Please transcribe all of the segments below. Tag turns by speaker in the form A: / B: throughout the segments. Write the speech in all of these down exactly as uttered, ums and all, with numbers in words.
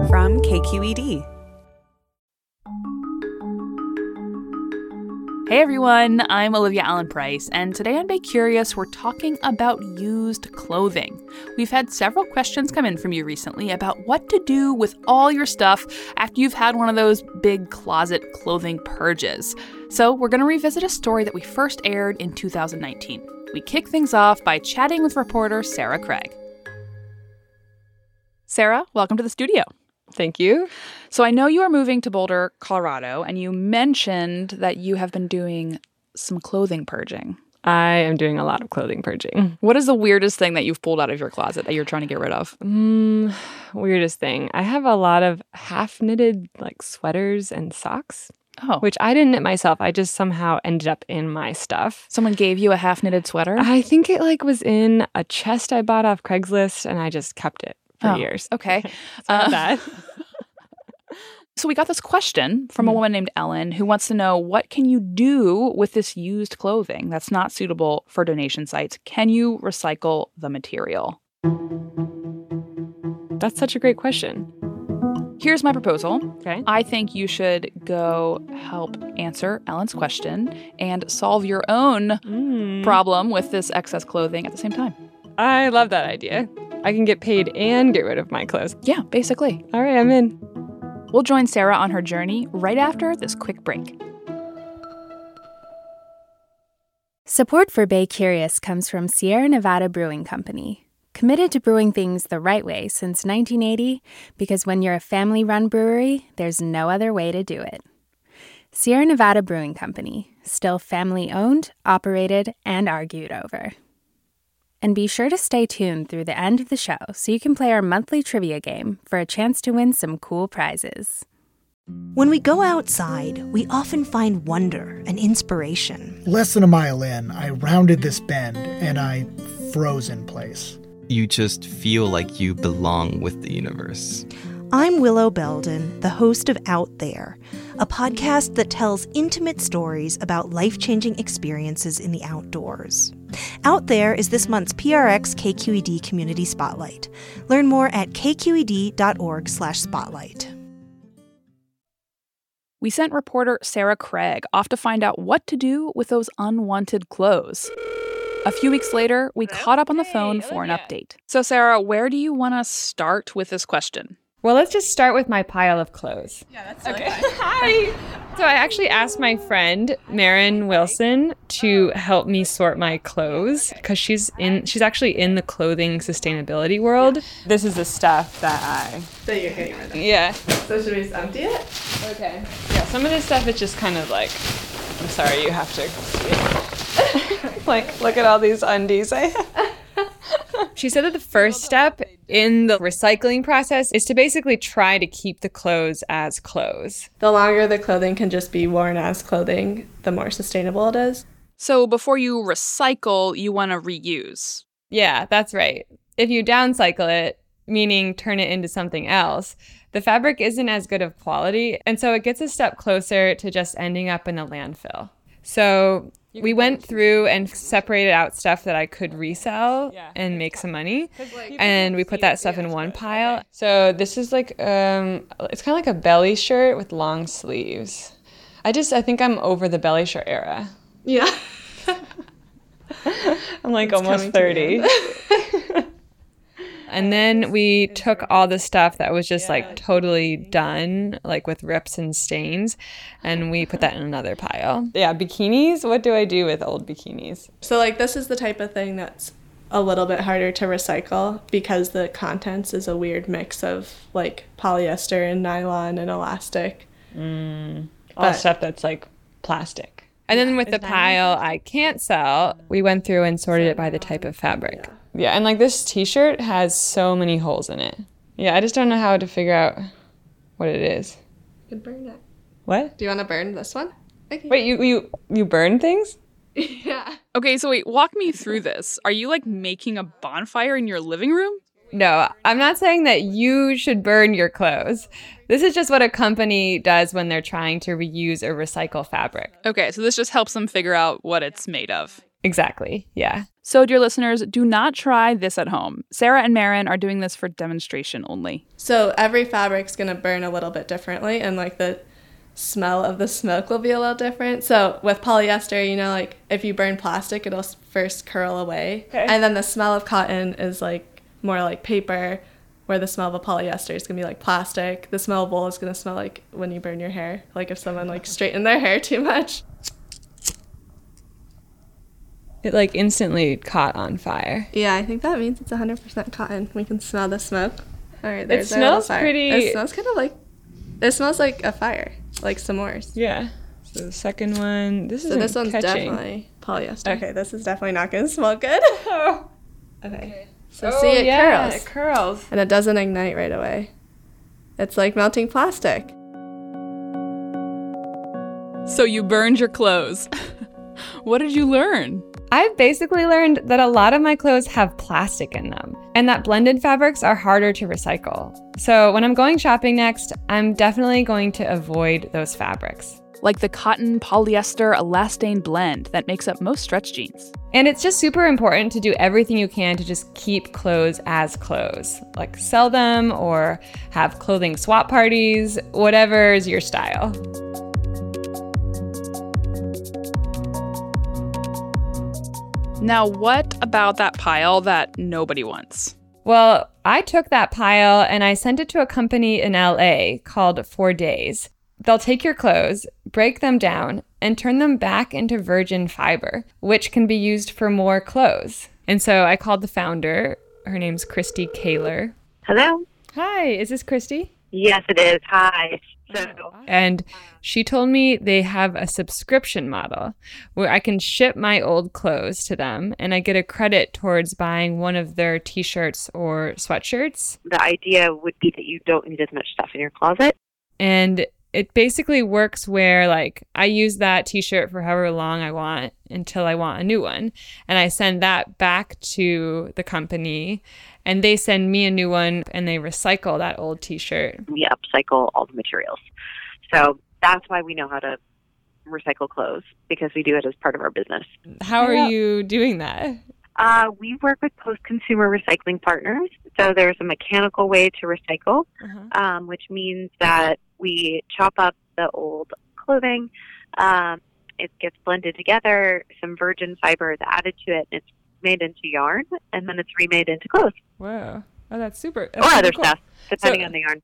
A: from K Q E D.
B: Hey everyone, I'm Olivia Allen Price, and today on Bay Curious, we're talking about used clothing. We've had several questions come in from you recently about what to do with all your stuff after you've had one of those big closet clothing purges. So we're going to revisit a story that we first aired in two thousand nineteen. We kick things off by chatting with reporter Sarah Craig. Sarah, welcome to the studio.
C: Thank you.
B: So I know you are moving to Boulder, Colorado, and you mentioned that you have been doing some clothing purging.
C: I am doing a lot of clothing purging.
B: What is the weirdest thing that you've pulled out of your closet that you're trying to get rid of?
C: Mm, weirdest thing. I have a lot of half-knitted like sweaters and socks,
B: Oh.
C: which I didn't knit myself. I just somehow ended up in my stuff.
B: Someone gave you a half-knitted sweater?
C: I think it like was in a chest I bought off Craigslist, and I just kept it for
B: oh,
C: years.
B: Okay.
C: uh, that.
B: So we got this question from a woman named Ellen who wants to know, what can you do with this used clothing that's not suitable for donation sites? Can you recycle the material?
C: That's such a great question.
B: Here's my proposal.
C: Okay.
B: I think you should go help answer Ellen's question and solve your own
C: Mm.
B: problem with this excess clothing at the same time.
C: I love that idea. I can get paid and get rid of my clothes.
B: Yeah, basically.
C: All right, I'm in.
B: We'll join Sarah on her journey right after this quick break.
D: Support for Bay Curious comes from Sierra Nevada Brewing Company, committed to brewing things the right way since nineteen eighty, because when you're a family-run brewery, there's no other way to do it. Sierra Nevada Brewing Company, still family-owned, operated, and argued over. And be sure to stay tuned through the end of the show so you can play our monthly trivia game for a chance to win some cool prizes.
E: When we go outside, we often find wonder and inspiration.
F: Less than a mile in, I rounded this bend and I froze in place.
G: You just feel like you belong with the universe.
E: I'm Willow Belden, the host of Out There, a podcast that tells intimate stories about life-changing experiences in the outdoors. Out There is this month's P R X K Q E D Community Spotlight. Learn more at kqed.org slash spotlight.
B: We sent reporter Sarah Craig off to find out what to do with those unwanted clothes. A few weeks later, we caught up on the phone for an update. So, Sarah, where do you want to start with this question?
C: Well, let's just start with my pile of clothes.
H: Yeah, that's really
C: okay.
H: fine.
C: Hi. So I actually asked my friend Marin Wilson to help me sort my clothes because she's in. She's actually in the clothing sustainability world. This is the stuff that I.
H: That you're getting rid of.
C: Yeah.
H: So should we just empty it?
C: Okay. Yeah. Some of this stuff is just kind of like. I'm sorry, you have to. Like, look at all these undies I have. She said that the first step in the recycling process is to basically try to keep the clothes as clothes.
H: The longer the clothing can just be worn as clothing, the more sustainable it is.
B: So before you recycle, you want to reuse.
C: Yeah, that's right. If you downcycle it, meaning turn it into something else, the fabric isn't as good of quality, and so it gets a step closer to just ending up in a landfill. So we went through and separated out stuff that I could resell yeah. and make some money. Like, and we put that stuff in one pile. Okay. So this is like, um, it's kind of like a belly shirt with long sleeves. I just, I think I'm over the belly shirt era.
H: Yeah.
C: I'm like it's almost thirty. And then we took all the stuff that was just yeah. like totally done, like with rips and stains, and we put that in another pile. Yeah, bikinis. What do I do with old bikinis?
H: So like this is the type of thing that's a little bit harder to recycle because the contents is a weird mix of like polyester and nylon and elastic.
C: Mm, all stuff that's like plastic. And then with the pile I can't sell, we went through and sorted it by the type of fabric. Yeah. Yeah, and like this t-shirt has so many holes in it. Yeah, I just don't know how to figure out what it is.
H: You could burn it.
C: What?
H: Do you want to burn this one? Okay.
C: Wait, you you you burn things?
H: Yeah.
B: Okay, so wait, walk me through this. Are you like making a bonfire in your living room?
C: No, I'm not saying that you should burn your clothes. This is just what a company does when they're trying to reuse or recycle fabric.
B: Okay, so this just helps them figure out what it's made of.
C: Exactly. Yeah.
B: So, dear listeners, do not try this at home. Sarah and Maren are doing this for demonstration only.
H: So every fabric's going to burn a little bit differently, and like the smell of the smoke will be a little different. So with polyester, you know, like if you burn plastic, it'll first curl away. Okay. And then the smell of cotton is like more like paper, where the smell of a polyester is going to be like plastic. The smell of wool is going to smell like when you burn your hair, like if someone like straightened their hair too much.
C: It like instantly caught on fire.
H: Yeah, I think that means it's one hundred percent cotton. We can smell the smoke. All right, there's
C: it smells
H: fire.
C: pretty.
H: It smells kind of like, it smells like a fire, like s'mores.
C: Yeah. So the second one, this is
H: So this one's
C: catching.
H: definitely polyester. Okay, this is definitely not going to smell good.
C: Oh.
H: Okay. So
C: Oh,
H: see, it
C: yeah,
H: curls.
C: it curls.
H: And it doesn't ignite right away. It's like melting plastic.
B: So you burned your clothes. What did you learn?
C: I've basically learned that a lot of my clothes have plastic in them, and that blended fabrics are harder to recycle. So when I'm going shopping next, I'm definitely going to avoid those fabrics.
B: Like the cotton polyester elastane blend that makes up most stretch jeans.
C: And it's just super important to do everything you can to just keep clothes as clothes, like sell them or have clothing swap parties, whatever's your style.
B: Now, what about that pile that nobody wants?
C: Well, I took that pile and I sent it to a company in L A called Four Days. They'll take your clothes, break them down, and turn them back into virgin fiber, which can be used for more clothes. And so I called the founder. Her name's Christy Kaler.
A: Hello.
C: Hi, is this Christy?
A: Yes, it is. Hi. So,
C: and she told me they have a subscription model where I can ship my old clothes to them and I get a credit towards buying one of their t-shirts or sweatshirts.
A: The idea would be that you don't need as much stuff in your closet.
C: And it basically works where, like, I use that t-shirt for however long I want until I want a new one. And I send that back to the company and they send me a new one and they recycle that old t-shirt.
A: We upcycle all the materials. So that's why we know how to recycle clothes, because we do it as part of our business.
C: How are
A: yeah.
C: you doing that?
A: Uh, we work with post-consumer recycling partners. So there's a mechanical way to recycle, uh-huh. um, which means that we chop up the old clothing. Um, it gets blended together. Some virgin fiber is added to it. And it's made into yarn, and then it's remade into clothes.
C: Wow. Oh, that's super. That's
A: or
C: super
A: other
C: cool.
A: stuff, depending
C: so,
A: on the yarn.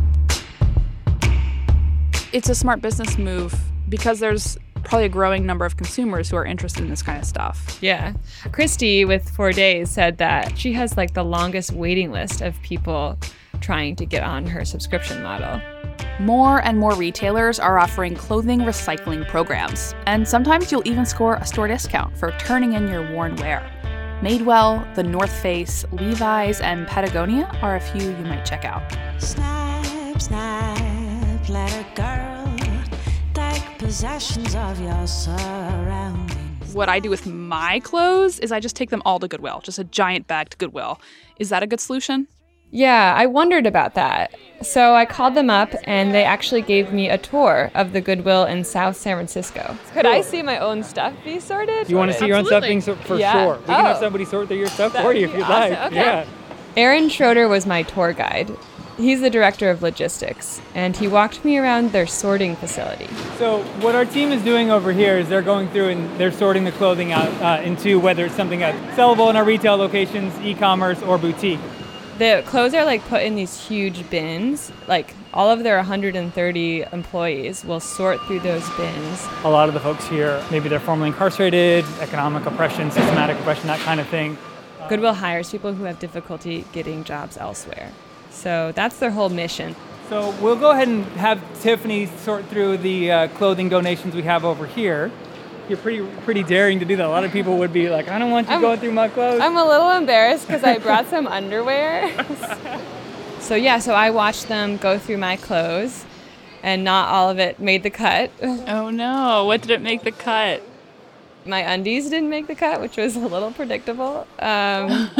B: It's a smart business move because there's probably a growing number of consumers who are interested in this kind of stuff.
C: Yeah. Christy with Four Days said that she has like the longest waiting list of people trying to get on her subscription model.
B: More and more retailers are offering clothing recycling programs, and sometimes you'll even score a store discount for turning in your worn wear. Madewell, The North Face, Levi's, and Patagonia are a few you might check out.
I: Snap, snap, let it girl take possessions of your surroundings.
B: What I do with my clothes is I just take them all to Goodwill, just a giant bag to Goodwill. Is that a good solution?
C: Yeah, I wondered about that. So I called them up and they actually gave me a tour of the Goodwill in South San Francisco. Could cool. I see my own stuff be sorted?
J: You want to see your own stuff being sorted? For
C: yeah.
J: sure. We
C: oh.
J: can have somebody sort through your stuff that for you if you'd
C: awesome.
J: like.
C: Okay.
J: Yeah.
C: Aaron Schroeder was my tour guide. He's the director of logistics, and he walked me around their sorting facility.
J: So what our team is doing over here is they're going through and they're sorting the clothing out uh, into whether it's something that's sellable in our retail locations, e-commerce, or boutique.
C: The clothes are like put in these huge bins. Like all of their one hundred thirty employees will sort through those bins.
J: A lot of the folks here, maybe they're formerly incarcerated, economic oppression, systematic oppression, that kind of thing.
C: Goodwill hires people who have difficulty getting jobs elsewhere. So that's their whole mission.
J: So we'll go ahead and have Tiffany sort through the uh, clothing donations we have over here. You're pretty pretty daring to do that. A lot of people would be like, I don't want you
C: I'm,
J: going through my clothes.
C: I'm a little embarrassed because I brought some underwear. So yeah, so I watched them go through my clothes, and not all of it made the cut.
B: Oh no, what did it make the cut?
C: My undies didn't make the cut, which was a little predictable. Um,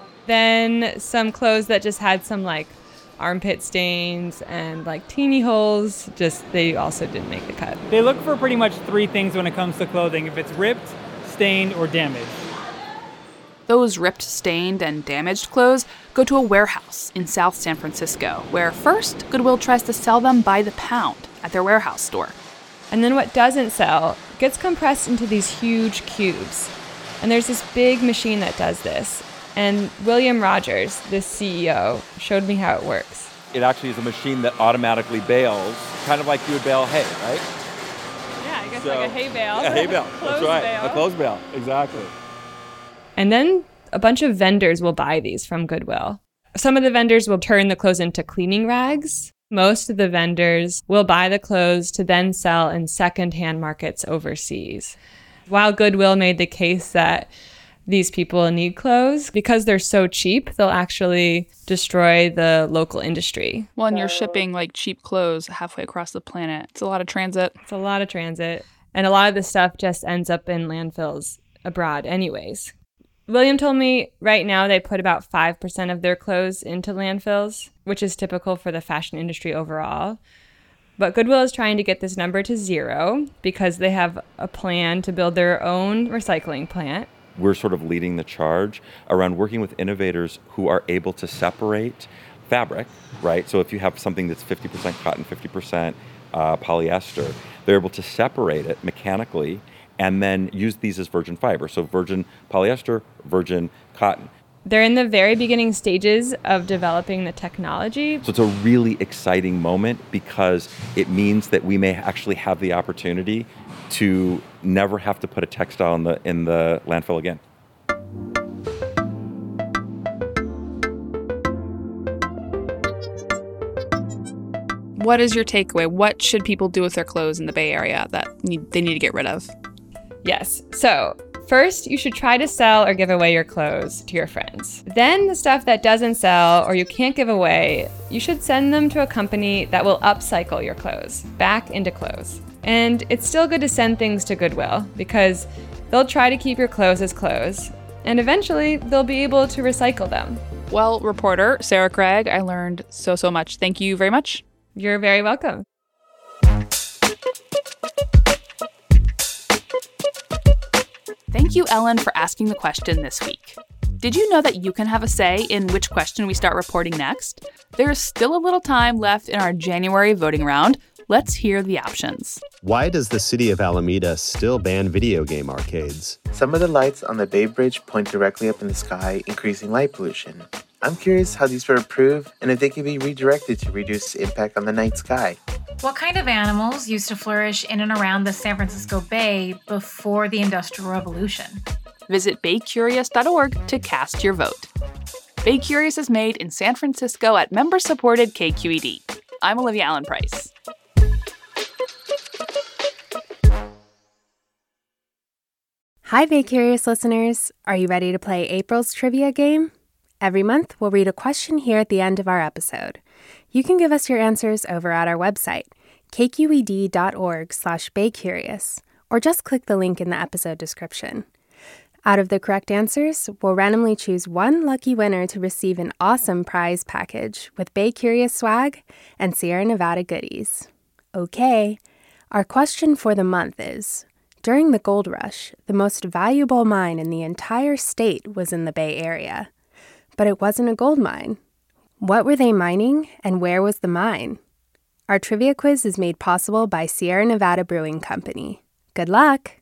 C: then some clothes that just had some like armpit stains and like teeny holes, just they also didn't make the cut.
J: They look for pretty much three things when it comes to clothing. If it's ripped, stained, or damaged.
B: Those ripped, stained, and damaged clothes go to a warehouse in South San Francisco, where first Goodwill tries to sell them by the pound at their warehouse store.
C: And then what doesn't sell gets compressed into these huge cubes. And there's this big machine that does this. And William Rogers, the C E O, showed me how it works.
K: It actually is a machine that automatically bales, kind of like you would bale hay, right?
C: Yeah, I guess
K: So,
C: like a hay bale.
K: A hay bale, that's
C: Clothes
K: right.
C: bale.
K: A clothes bale, exactly.
C: And then a bunch of vendors will buy these from Goodwill. Some of the vendors will turn the clothes into cleaning rags. Most of the vendors will buy the clothes to then sell in secondhand markets overseas. While Goodwill made the case that these people need clothes, because they're so cheap, they'll actually destroy the local industry.
B: Well, and you're shipping like cheap clothes halfway across the planet. It's a lot of transit.
C: It's a lot of transit. And a lot of the stuff just ends up in landfills abroad anyways. William told me right now they put about five percent of their clothes into landfills, which is typical for the fashion industry overall. But Goodwill is trying to get this number to zero because they have a plan to build their own recycling plant.
K: We're sort of leading the charge around working with innovators who are able to separate fabric, right? So if you have something that's fifty percent cotton, fifty percent uh, polyester, they're able to separate it mechanically and then use these as virgin fiber. So virgin polyester, virgin cotton.
C: They're in the very beginning stages of developing the technology.
K: So it's a really exciting moment because it means that we may actually have the opportunity to never have to put a textile in the in the landfill again.
B: What is your takeaway? What should people do with their clothes in the Bay Area that need, they need to get rid of?
C: Yes. So first, you should try to sell or give away your clothes to your friends. Then the stuff that doesn't sell or you can't give away, you should send them to a company that will upcycle your clothes back into clothes. And it's still good to send things to Goodwill because they'll try to keep your clothes as clothes. And eventually, they'll be able to recycle them.
B: Well, reporter Sarah Craig, I learned so, so much. Thank you very much.
C: You're very welcome.
B: Thank you, Ellen, for asking the question this week. Did you know that you can have a say in which question we start reporting next? There's still a little time left in our January voting round. Let's hear the options.
L: Why does the city of Alameda still ban video game arcades?
M: Some of the lights on the Bay Bridge point directly up in the sky, increasing light pollution. I'm curious how these were approved and if they can be redirected to reduce impact on the night sky.
N: What kind of animals used to flourish in and around the San Francisco Bay before the Industrial Revolution?
B: Visit bay curious dot org to cast your vote. Bay Curious is made in San Francisco at member-supported K Q E D. I'm Olivia Allen Price.
D: Hi, Bay Curious listeners. Are you ready to play April's trivia game? Every month, we'll read a question here at the end of our episode. You can give us your answers over at our website, k q e d dot org slash bay curious, or just click the link in the episode description. Out of the correct answers, we'll randomly choose one lucky winner to receive an awesome prize package with Bay Curious swag and Sierra Nevada goodies. Okay, our question for the month is, during the gold rush, the most valuable mine in the entire state was in the Bay Area. But it wasn't a gold mine. What were they mining, and where was the mine? Our trivia quiz is made possible by Sierra Nevada Brewing Company. Good luck!